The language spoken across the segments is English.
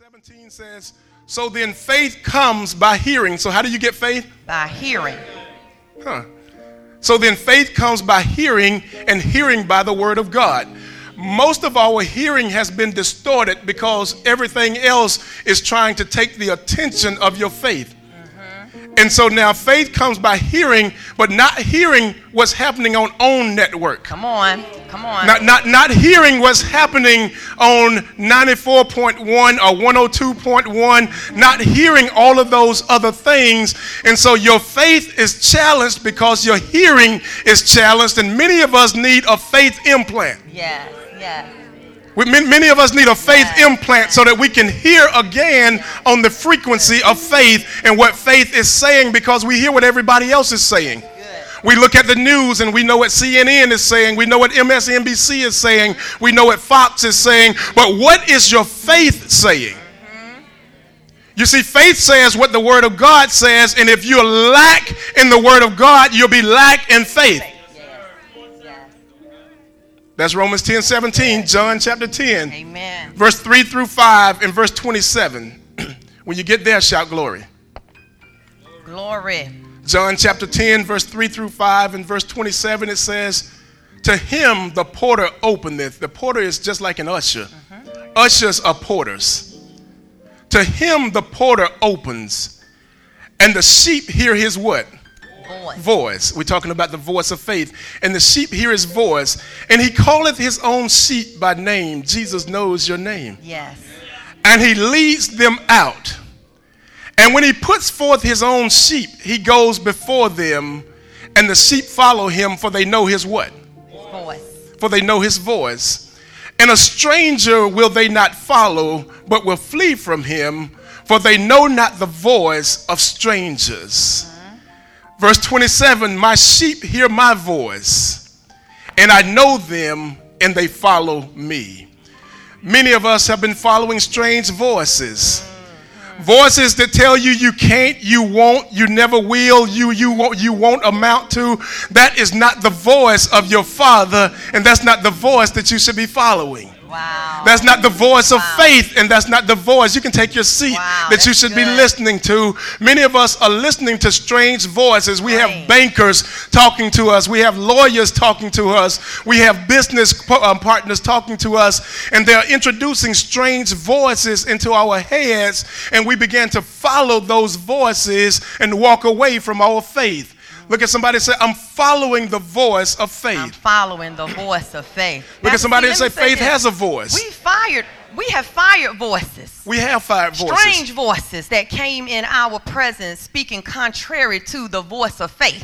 17 says, so then faith comes by hearing. So how do you get faith? By hearing. So then faith comes by hearing, and hearing by the word of God. Most of our hearing has been distorted because everything else is trying to take the attention of your faith. And so now faith comes by hearing, but not hearing what's happening on OWN network. Come on. Not hearing what's happening on 94.1 or 102.1, not hearing all of those other things. And so your faith is challenged because your hearing is challenged, and many of us need a faith implant. Yes. Many of us need a faith implant so that we can hear again on the frequency of faith and what faith is saying, because we hear what everybody else is saying. We look at the news and we know what CNN is saying. We know what MSNBC is saying. We know what Fox is saying. But what is your faith saying? You see, faith says what the Word of God says, and if you lack in the Word of God, you'll be lack in faith. That's Romans 10:17, John chapter 10, Amen. Verse 3 through 5, and verse 27. When you get there, shout glory. Glory. John chapter 10, verse 3 through 5, and verse 27, it says, to him the porter openeth. The porter is just like an usher. Ushers are porters. To him the porter opens, and the sheep hear his what? Voice. We're talking about the voice of faith. And the sheep hear his voice, and he calleth his own sheep by name. Jesus knows your name. Yes. And he leads them out. And when he puts forth his own sheep, he goes before them, and the sheep follow him, for they know his what? Voice. For they know his voice. And a stranger will they not follow, but will flee from him, for they know not the voice of strangers. Verse 27, my sheep hear my voice, and I know them, and they follow me. Many of us have been following strange voices. Voices that tell you you can't, you won't, you never will, you won't amount to. That is not the voice of your Father, and that's not the voice that you should be following. Wow. That's not the voice of faith, and that's not the voice. You can take your seat that you should be listening to. Many of us are listening to strange voices. We have bankers talking to us. We have lawyers talking to us. We have business partners talking to us, and they're introducing strange voices into our heads, and we begin to follow those voices and walk away from our faith. Look at somebody and say, I'm following the voice of faith. I'm following the voice of faith. Look at somebody and say, faith has a voice. We have fired voices. We have fired voices. Strange voices that came in our presence speaking contrary to the voice of faith.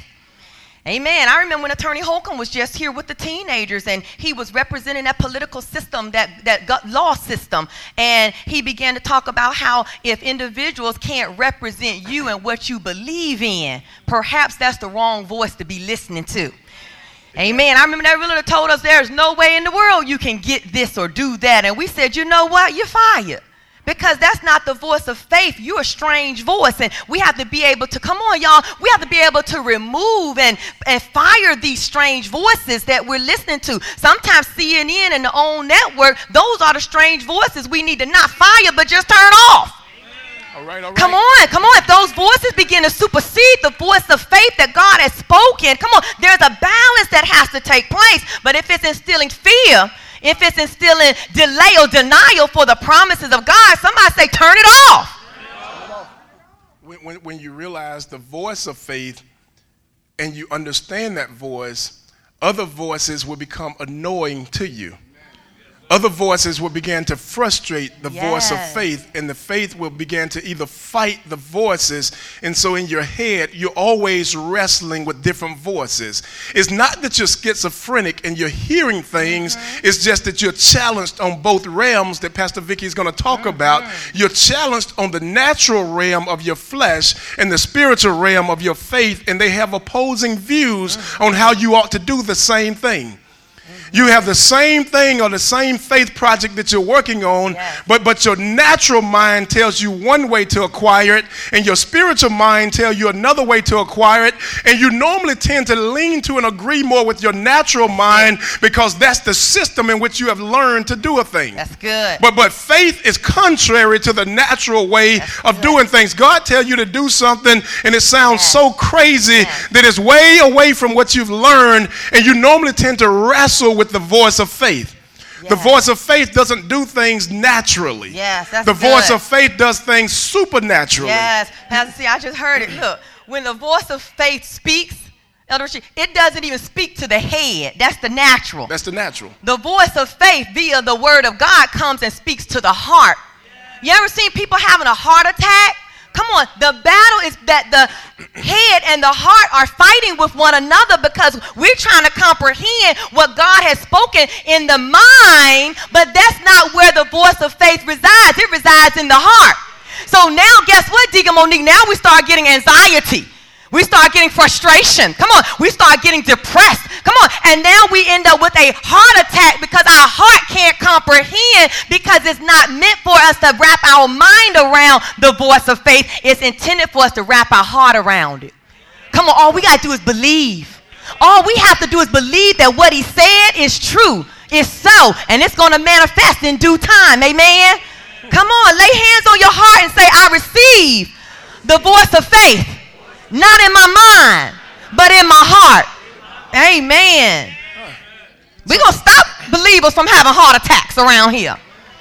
Amen. I remember when Attorney Holcomb was just here with the teenagers, and he was representing that political system, that law system. And he began to talk about how if individuals can't represent you and what you believe in, perhaps that's the wrong voice to be listening to. Amen. I remember that realtor told us there's no way in the world you can get this or do that. And we said, you know what? You're fired. Because that's not the voice of faith. You're a strange voice. And we have to be able to, come on, y'all, we have to be able to remove and fire these strange voices that we're listening to. Sometimes CNN and the OWN network, those are the strange voices we need to not fire, but just turn off. All right. Come on. If those voices begin to supersede the voice of faith that God has spoken, come on, there's a balance that has to take place. But if it's instilling fear, if it's instilling delay or denial for the promises of God, somebody say, turn it off. When you realize the voice of faith and you understand that voice, other voices will become annoying to you. Other voices will begin to frustrate the voice of faith, and the faith will begin to either fight the voices. And so in your head, you're always wrestling with different voices. It's not that you're schizophrenic and you're hearing things. It's just that you're challenged on both realms that Pastor Vicki is going to talk about. You're challenged on the natural realm of your flesh and the spiritual realm of your faith, and they have opposing views on how you ought to do the same thing. You have the same thing or the same faith project that you're working on, Yes. but your natural mind tells you one way to acquire it, and your spiritual mind tells you another way to acquire it, and you normally tend to lean to and agree more with your natural mind because that's the system in which you have learned to do a thing. That's good. But faith is contrary to the natural way of good. doing things. God tells you to do something, and it sounds Yes. so crazy Yes. that it's way away from what you've learned, and you normally tend to wrestle with the voice of faith. The Yes. voice of faith doesn't do things naturally. Yes, that's the voice good. of faith does things supernaturally. Yes, Pastor C, I just heard it. Look, when the voice of faith speaks, Elder Rashid, it doesn't even speak to the head. That's the natural. That's the natural. The voice of faith via the word of God comes and speaks to the heart. You ever seen people having a heart attack? Come on, the battle is that the head and the heart are fighting with one another because we're trying to comprehend what God has spoken in the mind, but that's not where the voice of faith resides. It resides in the heart. So now, guess what, Deacon Monique? Now we start getting anxiety. We start getting frustration. Come on. We start getting depressed. Come on. And now we end up with a heart attack because our heart can't comprehend because it's not meant for us to wrap our mind around the voice of faith. It's intended for us to wrap our heart around it. Come on. All we got to do is believe. All we have to do is believe that what he said is true. It's so. And it's going to manifest in due time. Amen. Come on. Lay hands on your heart and say, I receive the voice of faith. Not in my mind, but in my heart. Amen. We're going to stop believers from having heart attacks around here.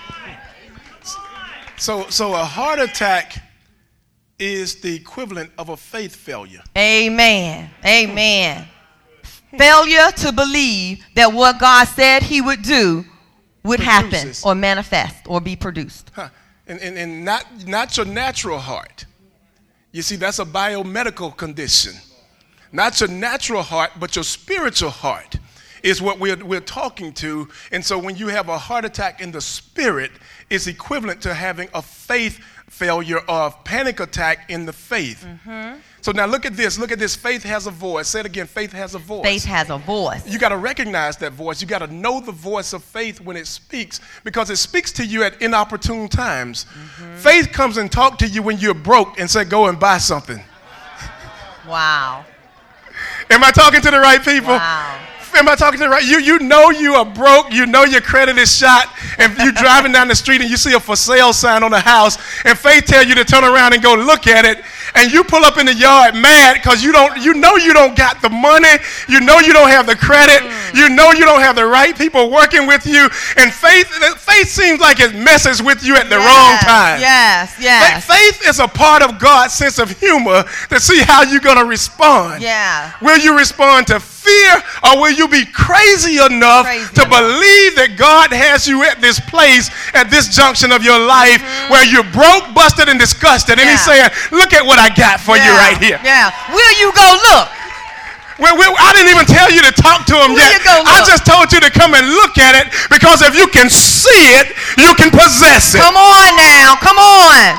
So a heart attack is the equivalent of a faith failure. Amen. Amen. Failure to believe that what God said he would do would happen Produces. or manifest or be produced. And not your natural heart. You see, that's a biomedical condition. Not your natural heart, but your spiritual heart is what we're talking to. And so when you have a heart attack in the spirit, it's equivalent to having a faith failure or a panic attack in the faith. Mm-hmm. So now look at this. Look at this. Faith has a voice. Say it again. Faith has a voice. Faith has a voice. You got to recognize that voice. You got to know the voice of faith when it speaks because it speaks to you at inopportune times. Mm-hmm. Faith comes and talks to you when you're broke and say, go and buy something. Wow. Am I talking to the right people? Wow. Am I talking to the right? You know you are broke. You know your credit is shot. And you're driving down the street and you see a for sale sign on the house. And faith tell you to turn around and go look at it. And you pull up in the yard mad because you know you don't got the money. You know you don't have the credit. You know you don't have the right people working with you. And faith seems like it messes with you at the wrong time. Yes. Faith is a part of God's sense of humor to see how you're going to respond. Yeah. Will you respond to fear or will you be crazy enough to believe that God has you at this place, at this junction of your life where you're broke, busted, and disgusted? And he's saying, look at what I got for you right here. Yeah. Will you go look? I didn't even tell you to talk to him yet. I just told you to come and look at it because if you can see it, you can possess it. Come on now. Come on.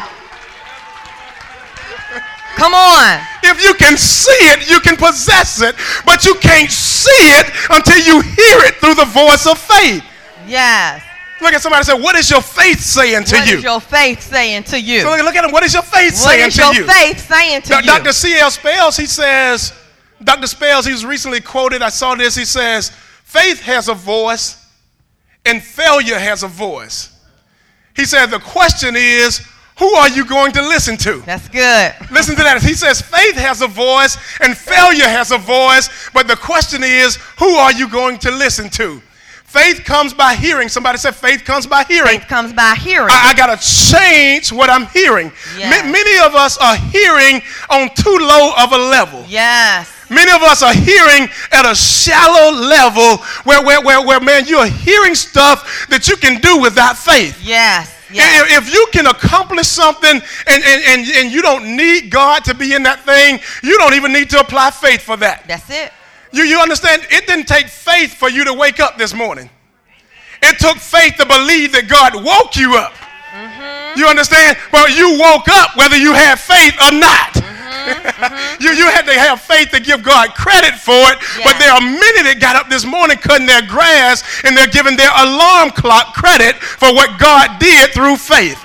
Come on. If you can see it, you can possess it, but you can't see it until you hear it through the voice of faith. Yes. Look at somebody and say, what is your faith saying to you? What is your faith saying to you? So look at him. What is your faith saying to you? What is your faith saying to you? Dr. C.L. Spells, he says, Dr. Spells, he was recently quoted, I saw this, he says, faith has a voice and failure has a voice. He said, the question is, who are you going to listen to? That's good. Listen to that. He says faith has a voice and failure has a voice, but the question is, who are you going to listen to? Faith comes by hearing. Somebody said faith comes by hearing. Faith comes by hearing. I got to change what I'm hearing. Yes. Many of us are hearing on too low of a level. Yes. Many of us are hearing at a shallow level where man, you are hearing stuff that you can do without faith. Yes. Yes. If you can accomplish something and you don't need God to be in that thing, you don't even need to apply faith for that. That's it. You understand? It didn't take faith for you to wake up this morning. It took faith to believe that God woke you up. Mm-hmm. You understand? Well, you woke up whether you had faith or not. Mm-hmm. You had to have faith to give God credit for it. Yeah. But there are many that got up this morning cutting their grass, and they're giving their alarm clock credit for what God did through faith.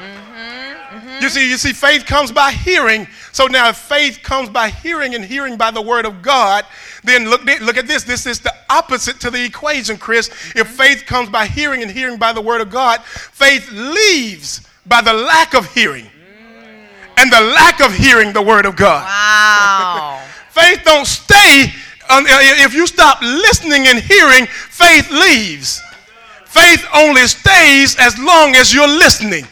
You see, faith comes by hearing. So now if faith comes by hearing and hearing by the word of God, then look at this. This is the opposite to the equation, Chris. If faith comes by hearing and hearing by the word of God, faith leaves by the lack of hearing. And the lack of hearing the word of God. Wow. Faith don't stay. If you stop listening and hearing, faith leaves. Faith only stays as long as you're listening.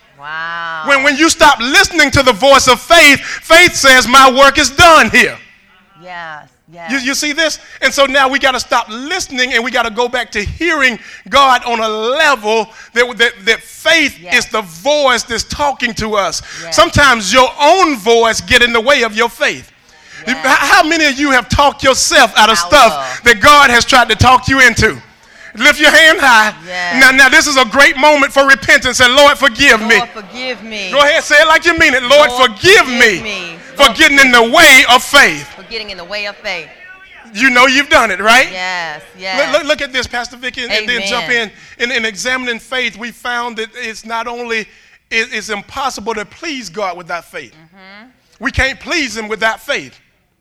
Wow. When you stop listening to the voice of faith, faith says, my work is done here. Yes. Yes. You see this? And so now we got to stop listening and we got to go back to hearing God on a level that faith is the voice that's talking to us. Yes. Sometimes your own voice get in the way of your faith. Yes. How many of you have talked yourself out of stuff that God has tried to talk you into? Lift your hand high. Yes. Now this is a great moment for repentance. And Lord, forgive me. Lord, forgive me. Go ahead, say it like you mean it. Lord, forgive me for getting in the way of faith. For getting in the way of faith. You know you've done it, right? Yes, yes. Look at this, Pastor Vicky, and then jump in. In examining faith, we found that it's not only it's impossible to please God without faith. Mm-hmm. We can't please him without faith.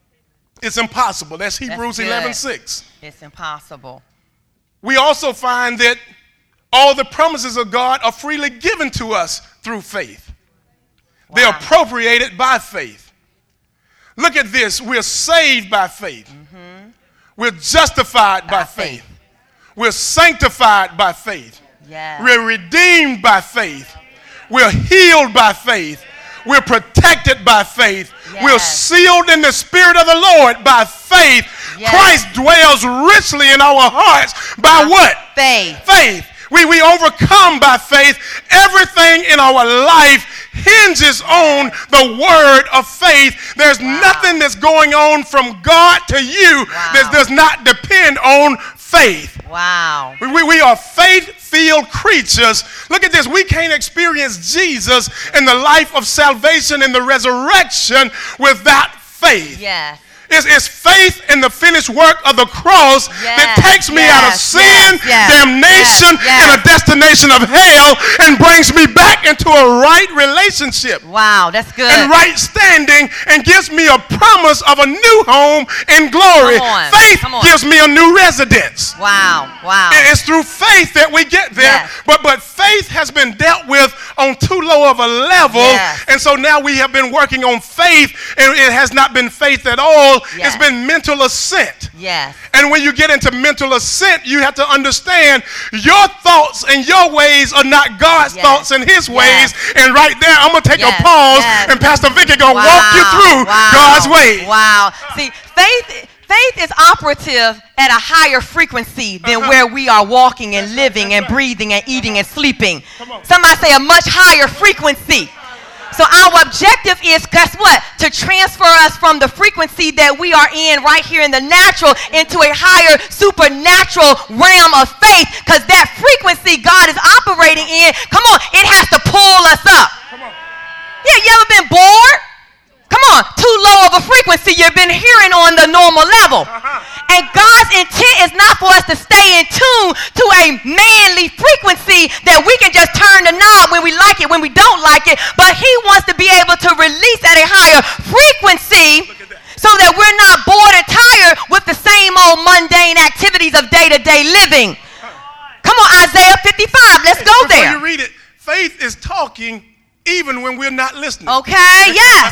It's impossible. That's Hebrews 11:6. It's impossible. We also find that all the promises of God are freely given to us through faith. Wow. They're appropriated by faith. Look at this. We're saved by faith. Mm-hmm. We're justified by faith. We're sanctified by faith. Yes. We're redeemed by faith. We're healed by faith. We're protected by faith. Yes. We're sealed in the Spirit of the Lord by faith. Yes. Christ dwells richly in our hearts by what? Faith. Faith. We overcome by faith. Everything in our life hinges on the word of faith. There's nothing that's going on from God to you that does not depend on faith. Wow. We are faith-filled creatures. Look at this. We can't experience Jesus and the life of salvation and the resurrection without faith. Yes. It's faith in the finished work of the cross that takes me out of sin, damnation, and a destination of hell and brings me back into a right relationship. Wow, that's good. And right standing and gives me a promise of a new home in glory. Faith gives me a new residence. Wow, wow. It's through faith that we get there. Yes. But faith has been dealt with on too low of a level. Yes. And so now we have been working on faith, and it has not been faith at all. Yes. It's been mental assent. Yes. And when you get into mental assent, you have to understand your thoughts and your ways are not God's thoughts and his ways. And right there, I'm going to take a pause, and Pastor Vicky going to walk you through God's ways. Wow. See, faith is operative at a higher frequency than where we are walking and living and breathing and eating and sleeping. Somebody say a much higher frequency. So our objective is, guess what? To transfer us from the frequency that we are in right here in the natural into a higher supernatural realm of faith, because that frequency God is operating in, come on, it has to pull us up. Yeah, you ever been bored? Come on, too low of a frequency you've been hearing on the normal level. And God's intent is not for us to stay in tune to a manly frequency that we can just turn the knob when we like it, when we don't like it, but he wants to be able to release at a higher frequency so that we're not bored and tired with the same old mundane activities of day-to-day living. Come on, Isaiah 55, let's go there. Before you read it, faith is talking even when we're not listening. Okay, yes.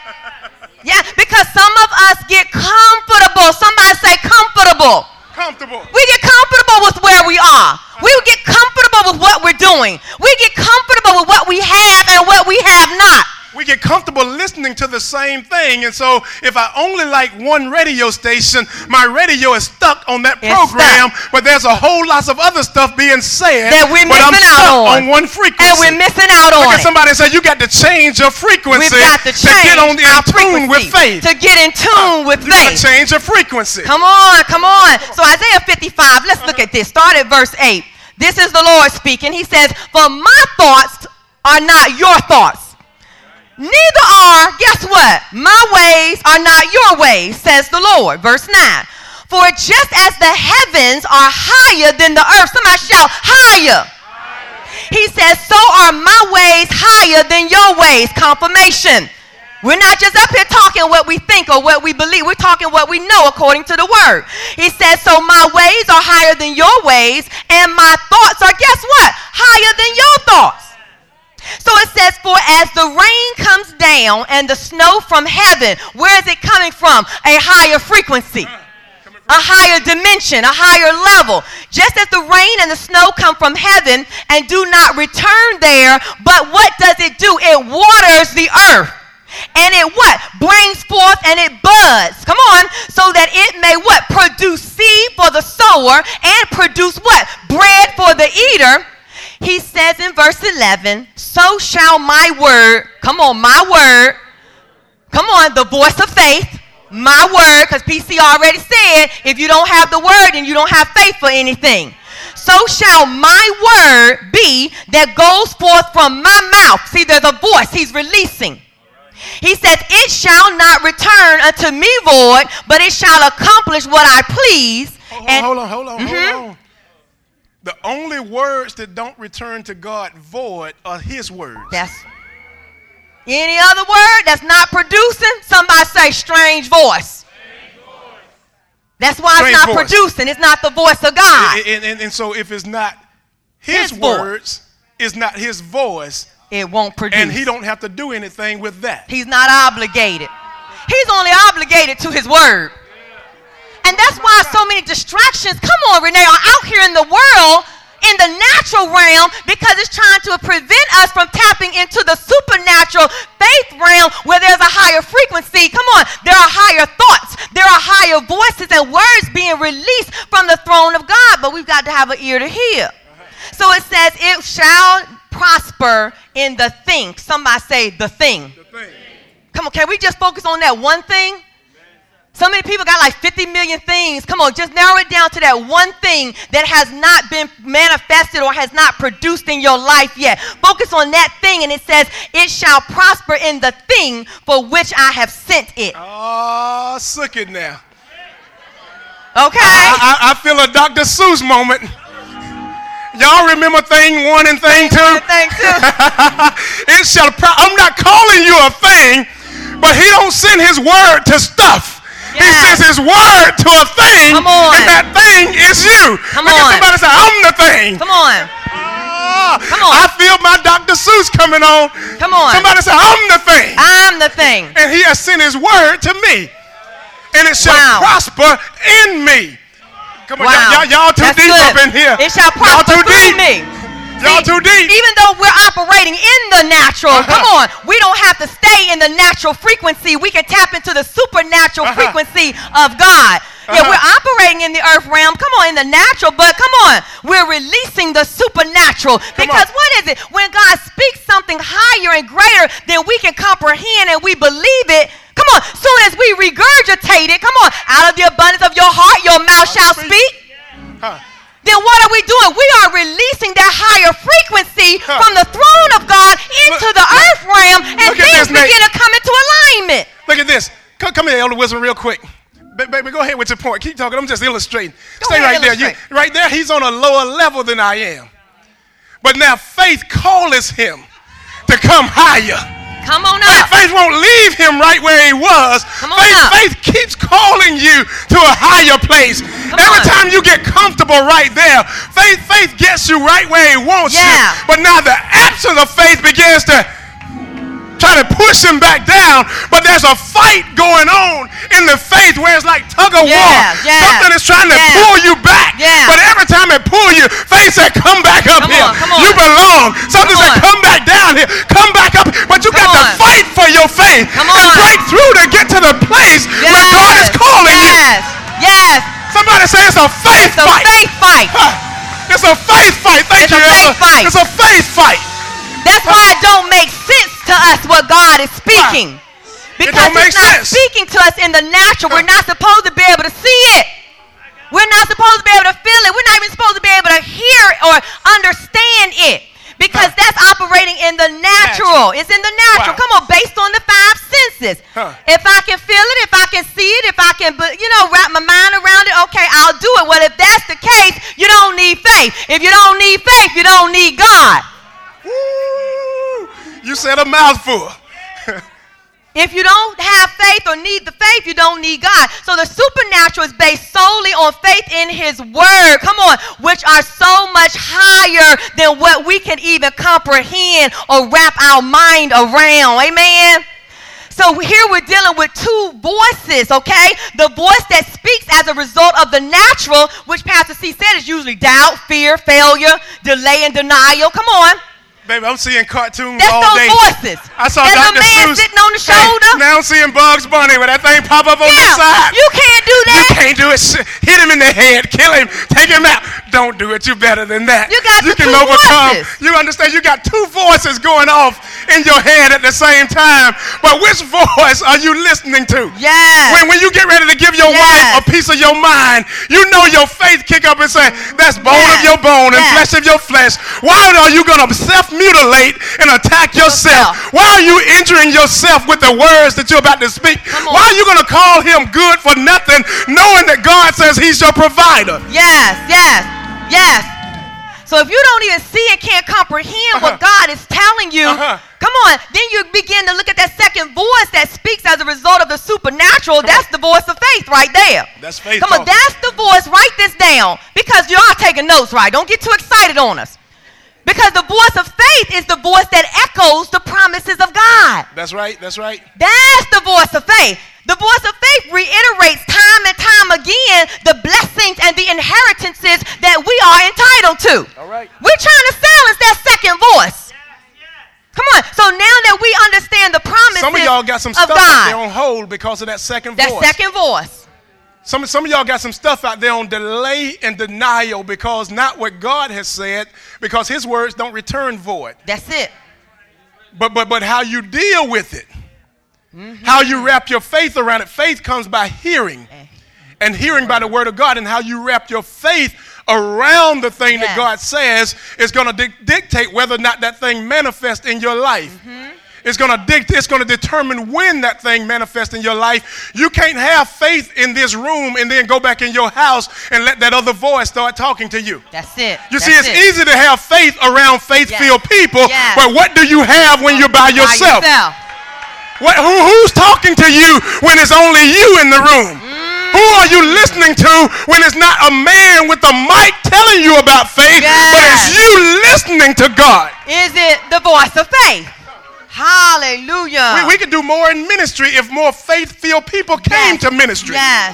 Yeah, because some of us get comfortable. Somebody say comfortable. Comfortable. We get comfortable with where we are. We get comfortable with what we're doing. We get comfortable with what we have and what we have not. We get comfortable listening to the same thing. And so if I only like one radio station, my radio is stuck on that program, but there's a whole lot of other stuff being said that we're missing out on one frequency. And we're missing out on it. Somebody said you got to change your frequency. We've got to get in tune with faith. To get in tune with faith. You got to change your frequency. Come on, come on. So Isaiah 55, let's look at this. Start at verse 8. This is the Lord speaking. He says, for my thoughts are not your thoughts. Neither are, guess what? My ways are not your ways, says the Lord. Verse 9. For just as the heavens are higher than the earth, somebody shout, higher. He says, so are my ways higher than your ways. Confirmation. We're not just up here talking what we think or what we believe. We're talking what we know according to the word. He says, so my ways are higher than your ways, and my thoughts are, guess what? Higher than your thoughts. So it says, for as the rain comes down and the snow from heaven, where is it coming from? A higher frequency. A higher dimension, a higher level. Just as the rain and the snow come from heaven and do not return there, but what does it do? It waters the earth. And it what? Brings forth and it buds. Come on. So that it may what? Produce seed for the sower and produce what? Bread for the eater. He says in verse 11, so shall my word, come on, my word, come on, the voice of faith, my word, because PC already said, if you don't have the word, then you don't have faith for anything. So shall my word be that goes forth from my mouth. See, there's a voice he's releasing. He says, it shall not return unto me void, but it shall accomplish what I please. Hold on. The only words that don't return to God void are his words. That's any other word that's not producing, somebody say strange voice. That's why it's not producing. It's not the voice of God. And so if it's not his words, it's not his voice, it won't produce. And he don't have to do anything with that. He's not obligated. He's only obligated to his word. And that's why so many distractions, come on, Renee, are out here in the world, in the natural realm, because it's trying to prevent us from tapping into the supernatural faith realm where there's a higher frequency. Come on, there are higher thoughts, there are higher voices and words being released from the throne of God, but we've got to have an ear to hear. So it says, it shall prosper in the thing. Somebody say the thing. Come on, can we just focus on that one thing? So many people got like 50 million things. Come on, just narrow it down to that one thing that has not been manifested or has not produced in your life yet. Focus on that thing, and it says, it shall prosper in the thing for which I have sent it. Oh, suck it now. Okay. I feel a Dr. Seuss moment. Y'all remember thing one and thing two? Thing two. It shall I'm not calling you a thing, but he don't send his word to stuff. Yes. He sends his word to a thing, and that thing is you. Come Look on. at somebody say, I'm the thing. Come on. Come on. I feel my Dr. Seuss coming on. Come on. Somebody say, I'm the thing. I'm the thing. And he has sent his word to me, and it shall prosper in me. Come on, y'all too deep up in here. It shall prosper through me. Y'all too deep. Even though we're operating in the natural, come on, we don't have to stay in the natural frequency. We can tap into the supernatural frequency of God. Yeah, we're operating in the earth realm, come on, in the natural, but come on, we're releasing the supernatural. Because what is it? When God speaks something higher and greater than we can comprehend and we believe it, come on, soon as we regurgitate it, come on, out of the abundance of your heart, your mouth shall speak. Then what are we doing? We are releasing that higher frequency from the throne of God into the earth realm, and things begin to come into alignment. Look at this. Come here, Elder Wisdom, real quick. Baby, go ahead with your point. Keep talking. I'm just illustrating. Stay right there. Right there, he's on a lower level than I am. But now faith calls him to come higher. Come on up. Faith won't leave him right where he was. Faith keeps calling you to a higher place. Every time you get comfortable right there, faith gets you right where he wants you. But now the absence of faith begins to try to push him back down, but there's a fight going on in the faith where it's like tug of war. Something is trying to pull you back, but every time it pulls you, faith said, come back up here. You belong. Something said, come back down here. Come back up. But you got to fight for your faith and break through to get to the place where God is calling you. Somebody say it's a faith fight. It's a faith fight. Thank you, Ella. It's a faith fight. That's why it don't make sense to us what God is speaking. Because it's not speaking to us in the natural. We're not supposed to be able to see it. We're not supposed to be able to feel it. We're not even supposed to be able to hear or understand it. Because that's operating in the natural. It's in the natural. Wow. Come on, based on the 5 senses. If I can feel it, if I can see it, if I can, wrap my mind around it, okay, I'll do it. Well, if that's the case, you don't need faith. If you don't need faith, you don't need God. Woo! You said a mouthful. If you don't have faith or need the faith, you don't need God. So the supernatural is based solely on faith in his word, come on, which are so much higher than what we can even comprehend or wrap our mind around. Amen. So here we're dealing with 2 voices, okay? The voice that speaks as a result of the natural, which Pastor C said is usually doubt, fear, failure, delay, and denial. Come on. Baby, I'm seeing cartoons That's all those day. voices. I saw that Dr. little man Seuss. sitting on the shoulder. Hey, now I'm seeing Bugs Bunny with that thing pop up on the side. You can't do that. You can't do it. Hit him in the head. Kill him. Take him out. Don't do it. You're better than that. You got the can 2 overcome. voices. You understand? You got 2 voices going off in your head at the same time. But which voice are you listening to? Yes. When you get ready to give your wife a piece of your mind, you know your faith kick up and say, that's bone of your bone and flesh of your flesh. Why are you going to self-mutilate and attack yourself? Why are you injuring yourself with the words that you're about to speak? Why are you going to call him good for nothing, knowing that God says he's your provider? Yes. So if you don't even see and can't comprehend what God is telling you, come on, then you begin to look at that second voice that speaks as a result of the supernatural. That's the voice of faith right there. That's faith. Come on, that's the voice. Write this down because you are taking notes, right? Don't get too excited on us. Because the voice of faith is the voice that echoes the promises of God. That's right. That's right. That's the voice of faith. The voice of faith reiterates time and time again the blessings and the inheritances that we are entitled to. All right. We're trying to silence that second voice. Come on. So now that we understand the promises some of y'all got some of stuff God, out there on hold because of that second voice. that second voice. Some of y'all got some stuff out there on delay and denial because not what God has said, because his words don't return void. That's it. But how you deal with it, how you wrap your faith around it. Faith comes by hearing, and hearing by the word of God, and how you wrap your faith around the thing that God says is going to dictate whether or not that thing manifests in your life. It's going to determine when that thing manifests in your life. You can't have faith in this room and then go back in your house and let that other voice start talking to you. That's it. You see, it's easy to have faith around faith-filled people, but what do you have when you're by yourself? Who's talking to you when it's only you in the room? Who are you listening to when it's not a man with a mic telling you about faith, but it's you listening to God? Is it the voice of faith? Hallelujah. We could do more in ministry if more faith-filled people came to ministry. Yes.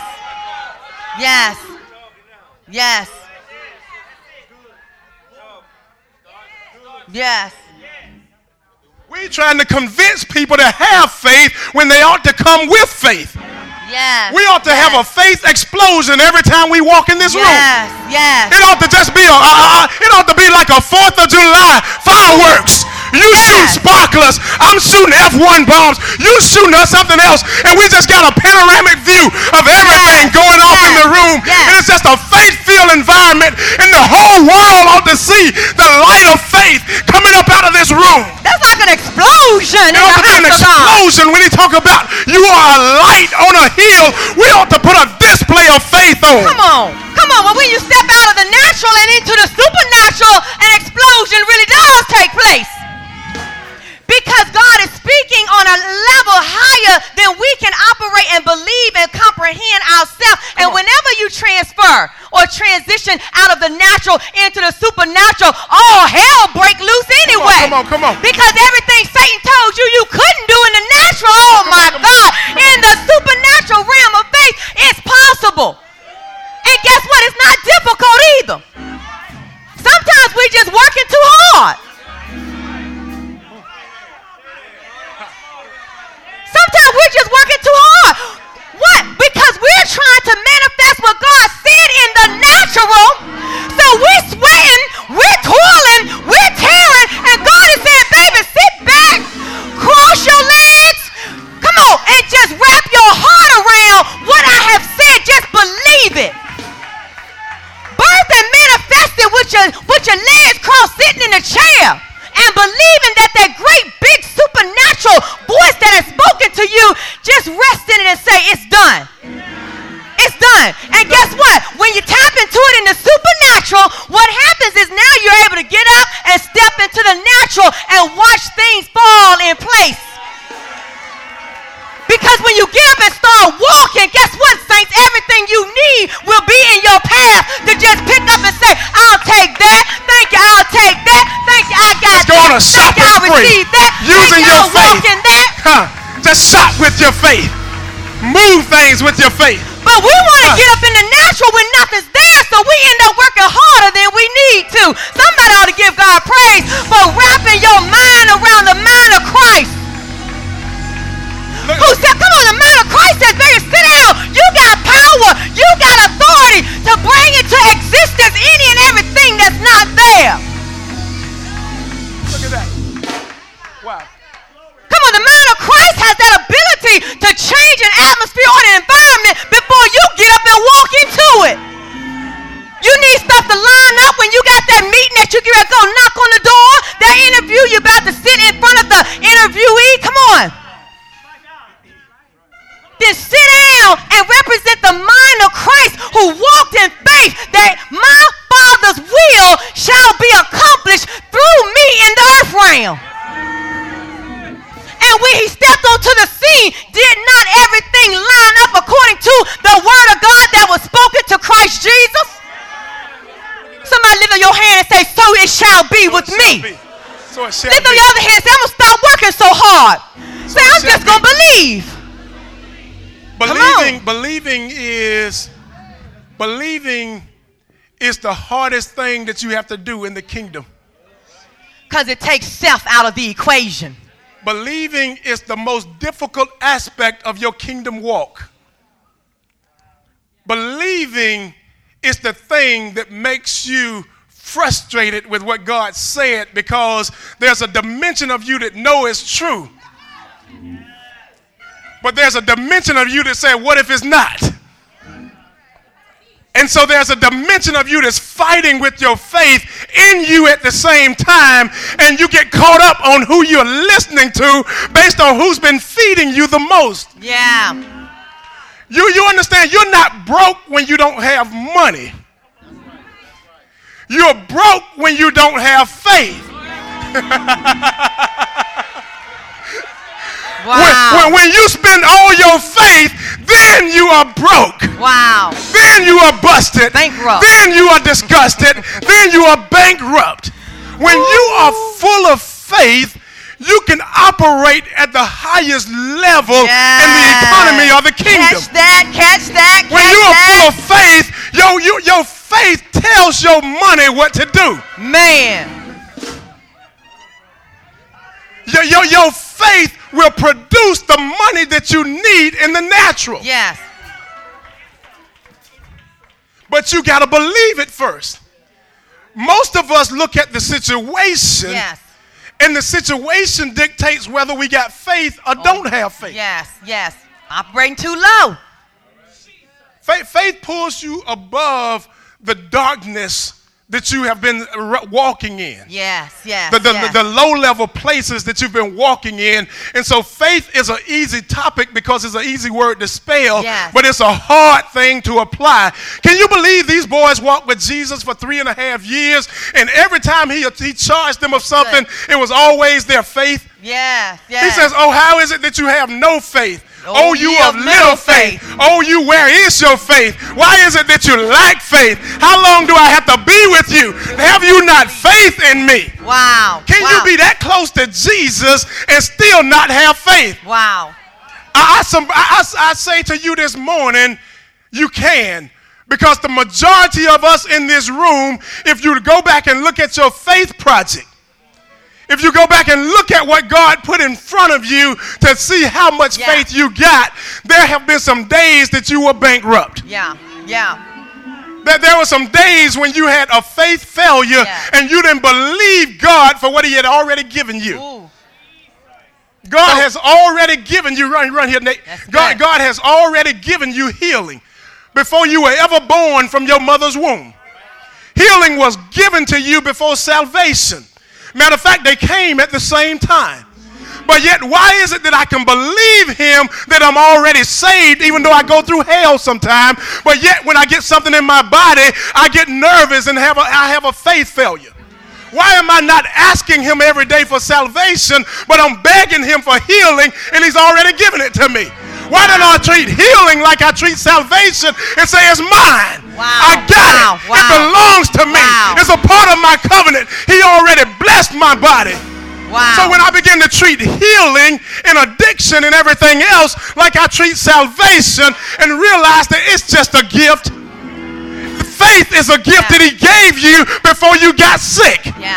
We're trying to convince people to have faith when they ought to come with faith. We ought to have a faith explosion every time we walk in this room. It ought to just be it ought to be like a 4th of July fireworks. You shoot sparklers, I'm shooting F1 bombs, you shooting something else, and we just got a panoramic view of everything going off in the room. And it's just a faith-filled environment, and the whole world ought to see the light of faith coming up out of this room. That's like an explosion. It ought to be an explosion when he talk about you are a light on a hill. We ought to put a display of faith on. Come on, when you step out of the natural and into the supernatural, an explosion really does take place. Because God is speaking on a level higher than we can operate and believe and comprehend ourselves. And whenever you transfer or transition out of the natural into the supernatural, all hell break loose anyway. Come on. Because everything Satan told you couldn't do in the natural, oh my God, in the supernatural realm of faith, it's possible. And guess what? It's not difficult either. Sometimes we're just working too hard. Sometimes we're just working too hard. What? Because we're trying to manifest what God said in the natural. So we supernatural voice that has spoken to you, just rest in it and say, it's done. It's done. And guess what? When you tap into it in the supernatural, what happens is now you're able to get up and step into the natural and watch things fall in place. Because when you get up and start walking, guess what, saints? Everything you need will be in your path to just pick up and say, I'll take that. Thank you, I'll take that. Thank you, I got Let's go on a that. shopping I'll spree. receive that. Using your faith. That. Just shop with your faith. Move things with your faith. But we want to get up in the natural when nothing's there, so we end up working harder than we need to. Somebody ought to give God praise for wrapping your mind around the mind of Christ. Who said, come on, the mind of Christ says, baby, sit down. You got power. You got authority to bring into existence any and everything that's not there. Look at that. Wow. Come on, the mind of Christ has that ability to change an atmosphere or an environment before you get up and walk into it. You need stuff to line up when you got that meeting that you get ready to go knock on the door. That interview, you're about to sit in front of the interviewee. Come on. Then sit down and represent the mind of Christ who walked in faith that my Father's will shall be accomplished through me in the earth realm. And when he stepped onto the scene, did not everything line up according to the word of God that was spoken to Christ Jesus? Somebody lift up your hand and say, so it shall be with me. So it shall lift up be. your other hand and say, I'm going to stop working so hard. Say, I'm just going to believe. Believing is the hardest thing that you have to do in the kingdom. Because it takes self out of the equation. Believing is the most difficult aspect of your kingdom walk. Believing is the thing that makes you frustrated with what God said, because there's a dimension of you that know it's true. But there's a dimension of you that say, what if it's not? And so there's a dimension of you that's fighting with your faith in you at the same time, and you get caught up on who you're listening to based on who's been feeding you the most. Yeah. You understand, you're not broke when you don't have money. You're broke when you don't have faith. Wow. When you spend all your faith, then you are broke. Wow. Then you are busted. Bankrupt. Then you are disgusted. Then you are bankrupt. When you are full of faith, you can operate at the highest level in the economy of the kingdom. Catch that. When you are full of faith, your faith tells your money what to do. Man. Your faith will produce the money that you need in the natural. Yes. But you got to believe it first. Most of us look at the situation, Yes. and the situation dictates whether we got faith or don't have faith. Yes. Operating too low. Faith pulls you above the darkness that you have been walking in. Yes. The low-level places that you've been walking in. And so faith is an easy topic because it's an easy word to spell, Yes. but it's a hard thing to apply. Can you believe these boys walked with Jesus for 3.5 years, and every time he charged them of something, it was always their faith? Yes. He says, oh, how is it that you have no faith? Oh, you ye of little faith. Oh, you, where is your faith? Why is it that you lack faith? How long do I have to be with you? Have you not faith in me? Wow. Can you be that close to Jesus and still not have faith? Wow. I say to you this morning, you can. Because the majority of us in this room, if you go back and look at your faith project, if you go back and look at what God put in front of you to see how much faith you got, there have been some days that you were bankrupt. Yeah. That there were some days when you had a faith failure and you didn't believe God for what he had already given you. Ooh. God has already given you, run here, Nate. God has already given you healing before you were ever born from your mother's womb. Healing was given to you before salvation. Matter of fact, they came at the same time. But yet, why is it that I can believe him that I'm already saved, even though I go through hell sometime? But yet, when I get something in my body, I get nervous and I have a faith failure. Why am I not asking him every day for salvation, but I'm begging him for healing, and he's already given it to me? Why don't I treat healing like I treat salvation and say it's mine? I got it. It belongs to me. It's a part of my covenant. He already blessed my body. So when I begin to treat healing and addiction and everything else like I treat salvation and realize that it's just a gift. Faith is a gift that he gave you before you got sick.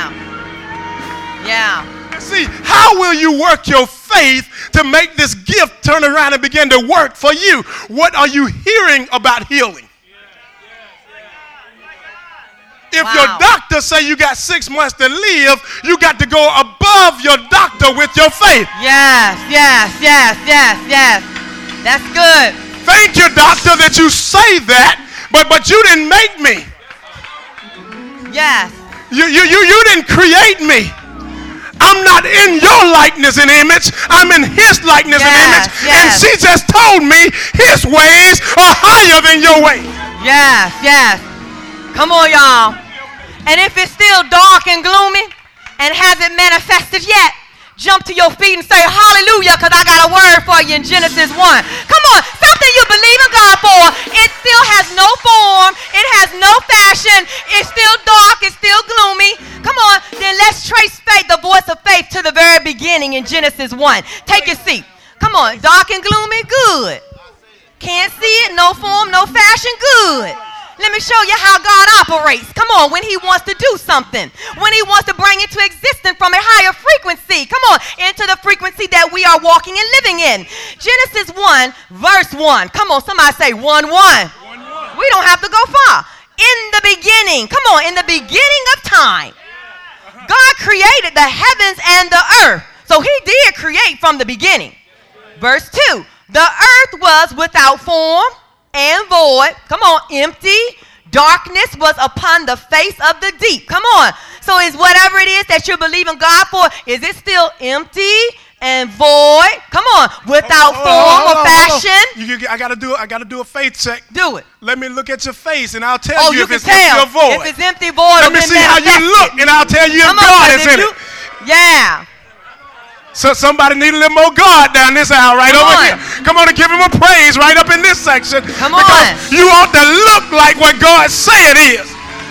See, how will you work your faith to make this gift turn around and begin to work for you? What are you hearing about healing? If your doctor say you got 6 months to live, you got to go above your doctor with your faith. Yes. That's good. Thank you, doctor, that you say that, but you didn't make me. Yes. You didn't create me. I'm not in your likeness and image. I'm in his likeness and image. And she just told me his ways are higher than your ways. Yes. Come on, y'all. And if it's still dark and gloomy and hasn't manifested yet, jump to your feet and say hallelujah, because I got a word for you in Genesis 1. Come on, something you believe in God for. It still has no form. It has no fashion. It's still dark. It's still gloomy. Come on, then let's trace faith, the voice of faith, to the very beginning in Genesis 1. Take your seat. Come on, dark and gloomy, good. Can't see it, no form, no fashion, good. Let me show you how God operates. Come on, when he wants to do something. When he wants to bring into existence from a higher frequency. Come on, into the frequency that we are walking and living in. Genesis 1, verse 1. Come on, somebody say 1-1. We don't have to go far. In the beginning. Come on, in the beginning of time. God created the heavens and the earth. So he did create from the beginning. Verse 2. The earth was without form and void. Come on, empty. Darkness was upon the face of the deep. Come on. So is whatever it is that you believe in God for, is it still empty and void? Come on, without form or fashion? I gotta do a faith check. Do it. Let me look at your face, and I'll tell you if it's tell. empty or void. If it's empty, void, let me see how you look, and I'll tell you if God is in it. Yeah. So somebody need a little more God down this aisle right over here. Come on and give him a praise right up in this section. Come on. Because you ought to look like what God said is.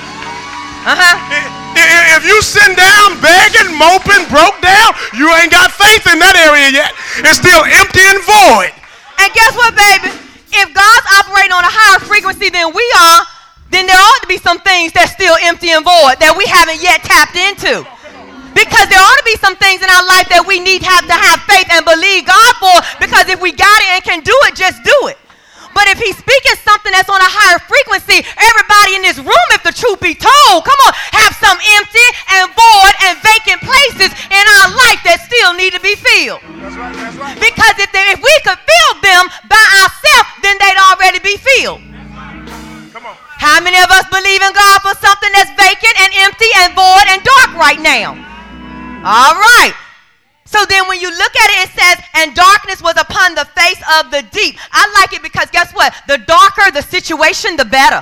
If you sitting down begging, moping, broke down, you ain't got faith in that area yet. It's still empty and void. And guess what, baby? If God's operating on a higher frequency than we are, then there ought to be some things that's still empty and void that we haven't yet tapped into. Because there ought to be some things in our life that we need to have faith and believe God for, because if we got it and can do it, just do it. But if he's speaking something that's on a higher frequency, everybody in this room, if the truth be told, come on, have some empty and void and vacant places in our life that still need to be filled. That's right. Because if we could fill them by ourselves, then they'd already be filled. Come on. How many of us believe in God for something that's vacant and empty and void and dark right now? All right. So then when you look at it, it says, and darkness was upon the face of the deep. I like it because guess what? The darker the situation, the better.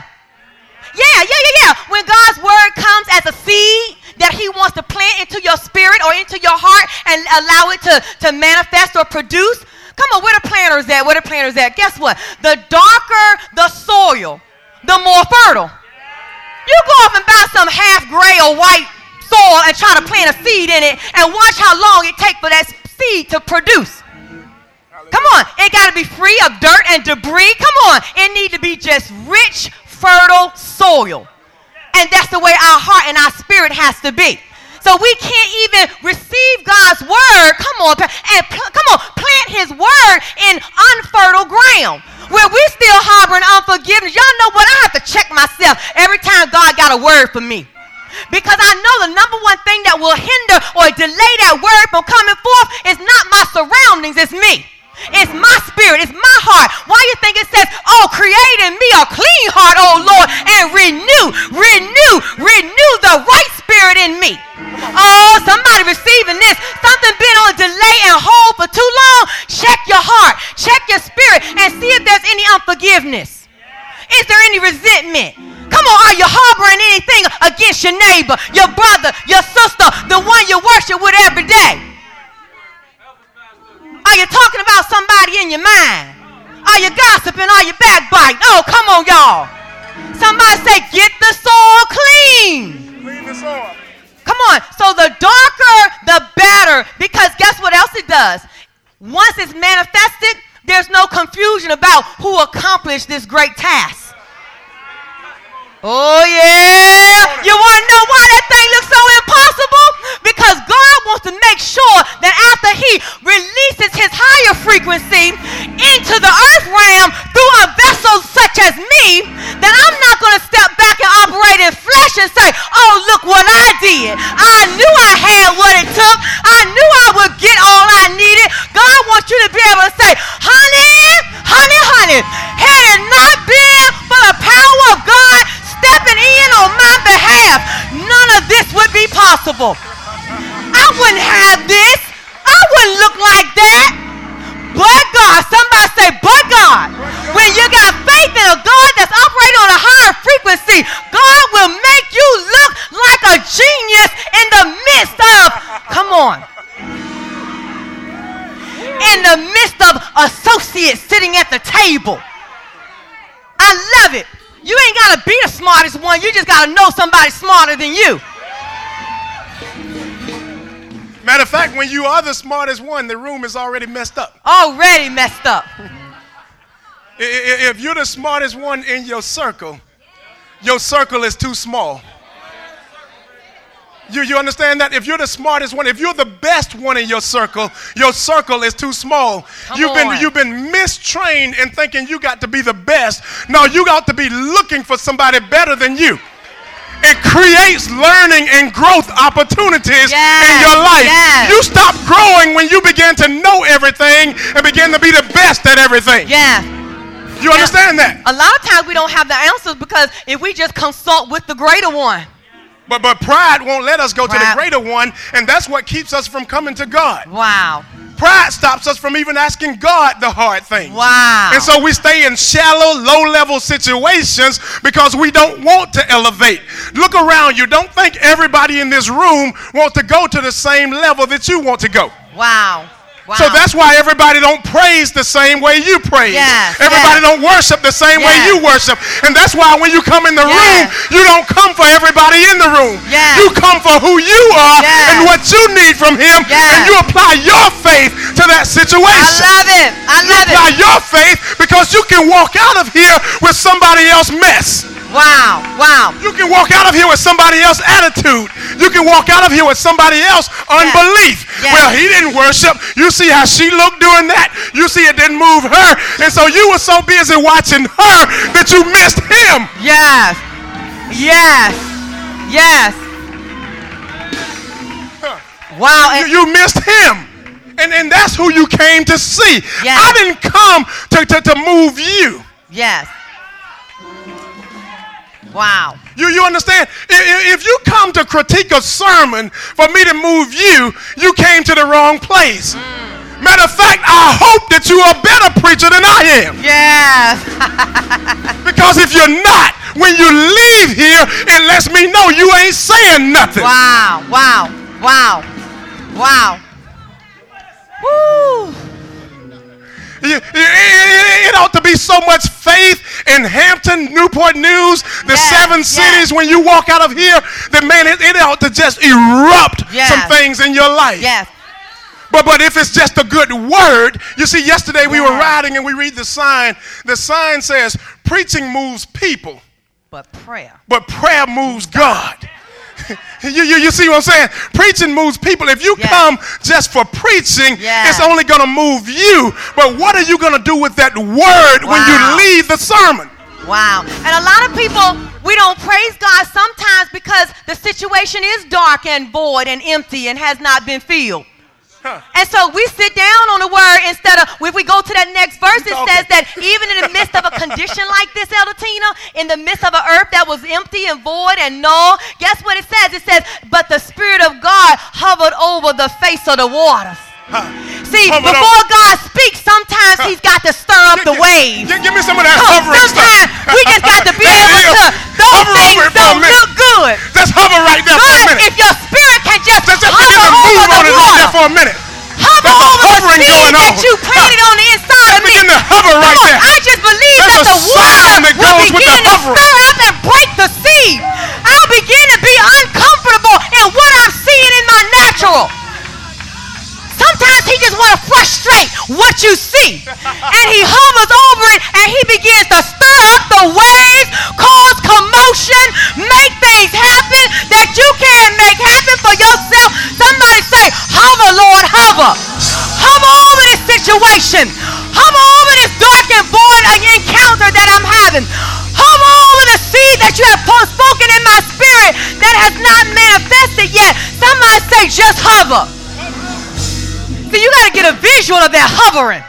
Yeah. When God's word comes as a seed that he wants to plant into your spirit or into your heart and allow it to manifest or produce. Come on, where the planters at? Guess what? The darker the soil, the more fertile. You go off and buy some half gray or white soil and try to plant a seed in it and watch how long it takes for that seed to produce. Come on, it got to be free of dirt and debris. Come on, it needs to be just rich, fertile soil. And that's the way our heart and our spirit has to be. So we can't even receive God's word, plant his word in unfertile ground where we're still harboring unforgiveness. Y'all know what? I have to check myself every time God got a word for me. Because I know the number one thing that will hinder or delay that word from coming forth is not my surroundings, it's me. It's my spirit, it's my heart. Why you think it says, create in me a clean heart, oh Lord, and renew the right spirit in me. Oh, somebody receiving this. Something been on delay and there's any unforgiveness? Is there any resentment? Come on, are you harboring anything against your neighbor, your brother, your sister, the one you worship with every day? Are you talking about somebody in your mind? Are you gossiping? Are you backbiting? Oh, come on, y'all. Somebody say, get the soil clean. Clean the soil. Come on. So the darker, the better. Because guess what else it does? Once it's manifested, there's no confusion about who accomplished this great task. Oh, yeah. You want to know why that thing looks so impossible? Because God wants to make sure that after he releases his higher frequency into the earth realm through a vessel such as me, that I'm not going to step back and operate in flesh and say, oh, look what I did. I knew I had what it took. I knew I would get all I needed. God wants you to be able to say, honey, honey, honey, had it not been for the power of God stepping in on my behalf, none of this would be possible. I wouldn't have this. I wouldn't look like that. But God, somebody say, but God. When you got faith in a God that's operating on a higher frequency, God will make you look like a genius in the midst of, come on, in the midst of associates sitting at the table. I love it. You ain't got to be the smartest one. You just got to know somebody smarter than you. Matter of fact, when you are the smartest one, the room is already messed up. Already messed up. If you're the smartest one in your circle is too small. You understand that? If you're the smartest one, if you're the best one in your circle is too small. You've been mistrained in thinking you got to be the best. No, you got to be looking for somebody better than you. It creates learning and growth opportunities in your life. Yes. You stop growing when you begin to know everything and begin to be the best at everything. Yeah. You understand that? A lot of times we don't have the answers because if we just consult with the greater one. But pride won't let us go to the greater one, and that's what keeps us from coming to God. Wow. Pride stops us from even asking God the hard things. Wow. And so we stay in shallow, low-level situations because we don't want to elevate. Look around you. Don't think everybody in this room wants to go to the same level that you want to go. Wow. Wow. So that's why everybody don't praise the same way you praise. Yes, everybody don't worship the same way you worship. And that's why when you come in the room, you don't come for everybody in the room. Yes. You come for who you are and what you need from him. And you apply your faith to that situation. I love it. I love it. You apply your faith because you can walk out of here with somebody else's mess. Wow, wow. You can walk out of here with somebody else's attitude. You can walk out of here with somebody else's unbelief. Yes. Well, he didn't worship. You see how she looked doing that? You see it didn't move her. And so you were so busy watching her that you missed him. Yes. Yes. Yes. Wow. You missed him. And that's who you came to see. Yes. I didn't come to move you. Yes. Wow. You understand? If you come to critique a sermon for me to move you, you came to the wrong place. Matter of fact, I hope that you are a better preacher than I am. Yes. Because if you're not, when you leave here, it lets me know you ain't saying nothing. Wow. Wow. Wow. Wow. Woo. It ought to be so much faith in Hampton, Newport News, the 7 cities when you walk out of here that, man, it ought to just erupt some things in your life. Yes. But if it's just a good word, you see, yesterday we were riding and we read the sign. The sign says, preaching moves people. But prayer moves God. You see what I'm saying? Preaching moves people. If you come just for preaching, it's only going to move you. But what are you going to do with that word when you leave the sermon? Wow. And a lot of people, we don't praise God sometimes because the situation is dark and void and empty and has not been filled. And so we sit down on the word instead of, if we go to that next verse, it says that even in the midst of a condition like this, Elder Tina, in the midst of an earth that was empty and void and null, guess what it says? It says, but the Spirit of God hovered over the face of the waters. See, before God speaks, sometimes he's got to stir up the waves. Give me some of that hovering stuff. Sometimes we just got to be able to, those things don't look good. Just hover right there for a minute. If your spirit can just begin hover to move over on the it right there water, for a minute. hover over the seed that you planted on the inside of me. Begin to hover right there. I just believe There's that the a sound that water will goes with begin the to hovering. stir up and break the seed. I'll begin to be uncomfortable in what I'm seeing in my natural. Sometimes he just want to frustrate what you see. And he hovers over it and he begins to stir up the waves, cause commotion, make things happen that you can't make happen for yourself. Somebody say, hover, Lord, hover. Hover over this situation. Hover over this dark and void encounter that I'm having. Hover over the seed that you have spoken in my spirit that has not manifested yet. Somebody say, just hover. So you got to get a visual of that hovering.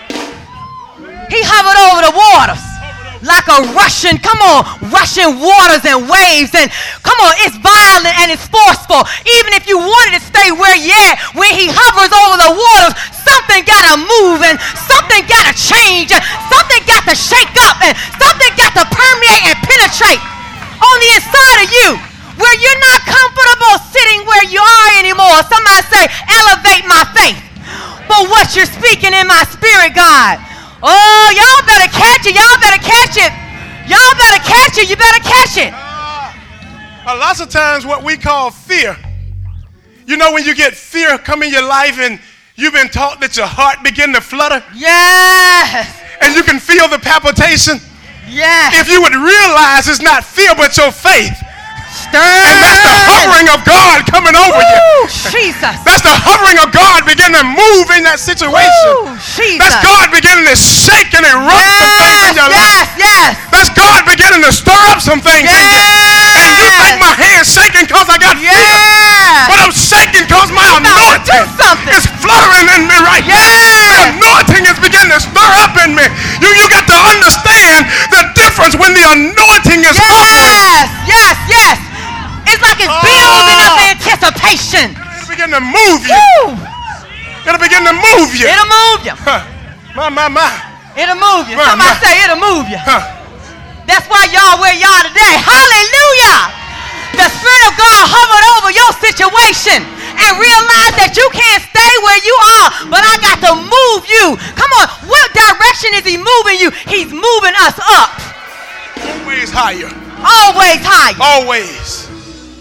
He hovered over the waters like a rushing waters and waves. And come on, it's violent and it's forceful. Even if you wanted to stay where you're at, when he hovers over the waters, something got to move and something got to change and something got to shake up and something got to permeate and penetrate on the inside of you, where you're not comfortable sitting where you are anymore. Somebody say, elevate my faith. But what you're speaking in my spirit, God. Oh, y'all better catch it. Y'all better catch it. Y'all better catch it. You better catch it. Lots of times what we call fear. You know when you get fear come in your life and you've been taught that your heart begin to flutter? Yes. And you can feel the palpitation? Yes. If you would realize it's not fear but your faith. Stir. And that's the hovering of God coming over you. Jesus. That's the hovering of God beginning to move in that situation. Jesus. That's God beginning to shake and erupt some things in your life. Yes. That's God beginning to stir up some things in you. And you think my hand's shaking because I got fear. But I'm shaking because my anointing is fluttering in me right now. The anointing is beginning to stir up in me. You got to understand the difference when the anointing is hovering. Yes. It's like it's building up anticipation. It'll begin to move you. It'll begin to move you. It'll move you. My. It'll move you. Somebody say it'll move you. That's why y'all where y'all today. Hallelujah. The Spirit of God hovered over your situation and realized that you can't stay where you are, but I got to move you. Come on. What direction is he moving you? He's moving us up. Always higher. Always higher. Always.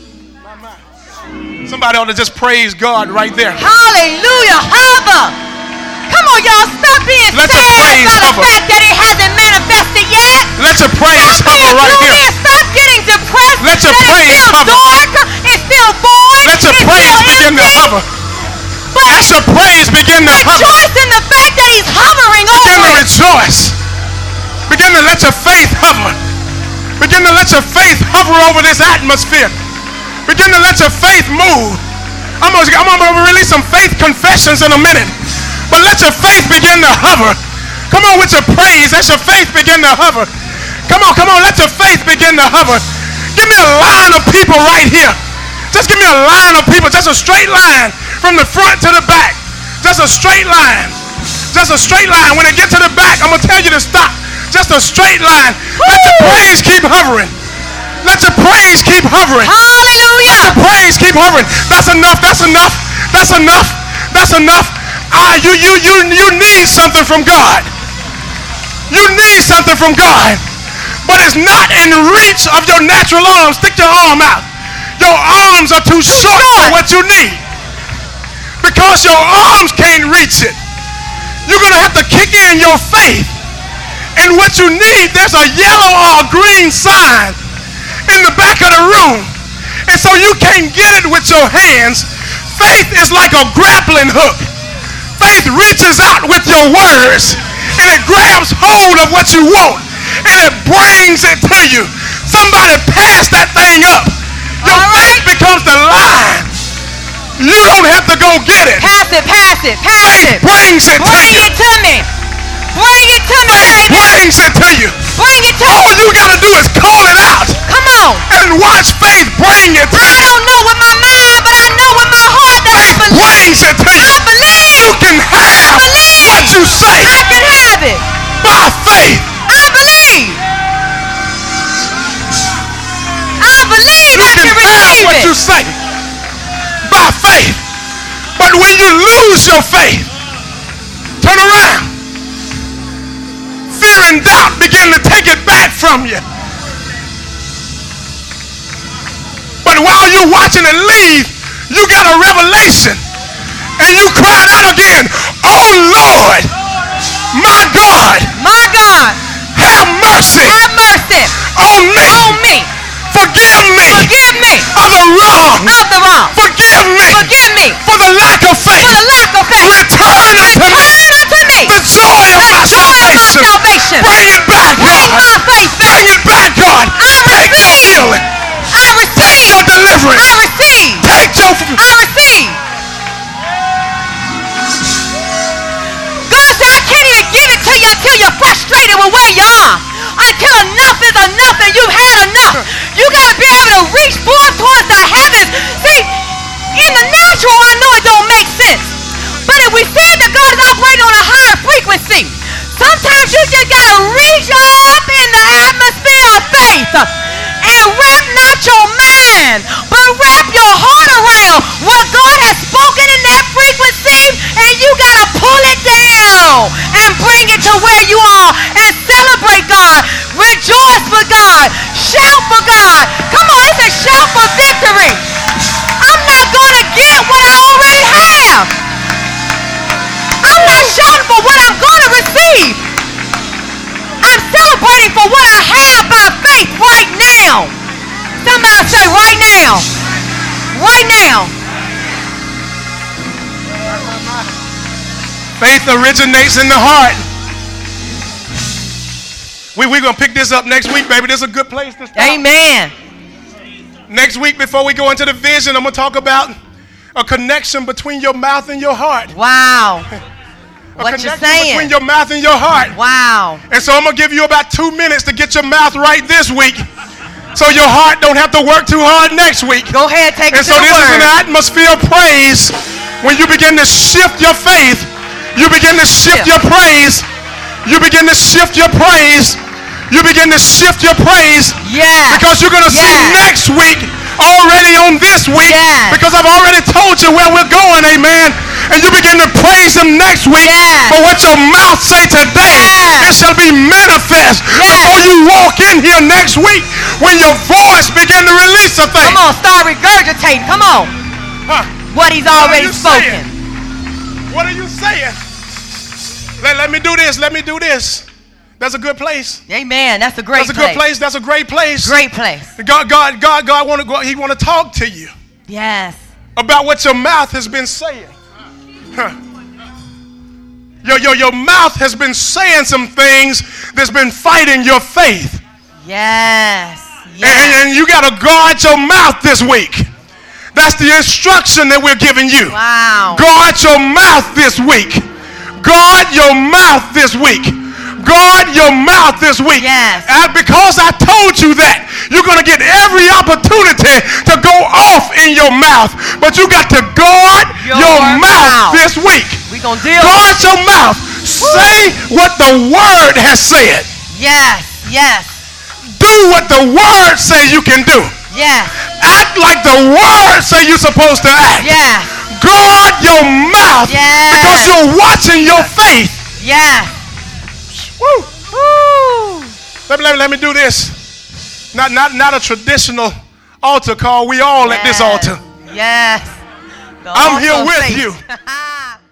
Somebody ought to just praise God right there. Hallelujah. Hover. Come on, y'all. Stop being sad about the fact that it hasn't manifested yet. Let your praise hover right here. Stop getting depressed. Let your praise hover. It's still void. Let your praise begin to hover. Let your praise begin to hover. Rejoice in the fact that he's hovering over. Begin to rejoice. Begin to let your faith hover. Begin to let your faith hover over this atmosphere. Begin to let your faith move. I'm going to release some faith confessions in a minute. But let your faith begin to hover. Come on with your praise. Let your faith begin to hover. Come on. Let your faith begin to hover. Give me a line of people right here. Just give me a line of people. Just a straight line from the front to the back. Just a straight line. Just a straight line. When it gets to the back, I'm going to tell you to stop. Just a straight line. Let your praise keep hovering. Let your praise keep hovering. Hallelujah. Let your praise keep hovering. That's enough. You need something from God. You need something from God. But it's not in reach of your natural arms. Stick your arm out. Your arms are too short for what you need. Because your arms can't reach it. You're going to have to kick in your faith. And what you need, there's a yellow or a green sign in the back of the room. And so you can't get it with your hands. Faith is like a grappling hook. Faith reaches out with your words and it grabs hold of what you want and it brings it to you. Somebody pass that thing up. Your faith becomes the line. You don't have to go get it. Pass it. Faith brings it to you. Bring it to me. Faith brings it to you. Bring it to me. All you got to do is call it out. Come on. And watch faith bring it to you. I don't know with my mind, but I know with my heart that faith brings it to you. I believe. You can have what you say. I can have it. By faith. I believe. I believe You I can can have receive what it. you say. By faith. But when you lose your faith, turn around. Fear and doubt begin to take it back from you. But while you're watching it leave, you got a revelation. And you cried out again, oh Lord, my God, have mercy on me. Forgive me of the wrong. Forgive me for the lack of faith. Return unto me the joy of my salvation. Bring it back, God. Bring it back, God. Take your healing. Take your deliverance. Take your... God said, I can't even give it to you until you're frustrated with where you are. Until enough is enough and you've had enough. You got to be able to reach forth towards the heavens. See, in the natural, I know it don't make sense. But if we said that God is operating on a higher frequency, sometimes you just got to reach up in the atmosphere of faith and wrap not your mind, but wrap your heart around what God has spoken in that frequency, and you got to pull it down and bring it to where you are and celebrate God. Rejoice for God. Shout for God. Come on, it's a shout for victory. I'm not going to get what I already have. I'm not shouting for what I'm going to receive. I'm celebrating for what I have by faith right now. Somebody say right now. Right now. Faith originates in the heart. We're going to pick this up next week, baby. This is a good place to start. Amen. Next week, before we go into the vision, I'm going to talk about a connection between your mouth and your heart. Wow. What you're Between saying. your mouth and your heart. Wow. And so I'm going to give you about 2 minutes to get your mouth right this week, so your heart don't have to work too hard next week. Go ahead, take it And to so the this is an word. atmosphere of praise. When you begin to shift your faith, you begin to shift your praise. You begin to shift your praise. You begin to shift your praise. Yeah. Because you're going to see next week already on this week. Yes. Because I've already told you where we're going, amen. And you begin to praise him next week. Yes. For what your mouth say today, it shall be manifest. Before you walk in here next week, when your voice begin to release a thing. Come on, start regurgitating. Come on. What he's already spoken. What are you saying? Let me do this. Let me do this. That's a good place. Amen. That's a great place. That's a good place. That's a great place. Great place. God he want to talk to you. Yes. About what your mouth has been saying. Your mouth has been saying some things that's been fighting your faith. Yes. And you got to guard your mouth this week. That's the instruction that we're giving you. Wow. Guard your mouth this week. Guard your mouth this week. Guard your mouth this week. Yes. And because I told you that, you're going to get every opportunity to go off in your mouth. But you got to guard your mouth this week. We're going to deal guard with your mouth. Say what the word has said. Yes. Yes. Do what the word says you can do. Yes. Act like the word say you're supposed to act. Yes. Guard your mouth. Yes. Because you're watching your faith. Yes. Woo. Woo. Let me do this. Not a traditional altar call. We all at this altar. Yes. I'm here with you.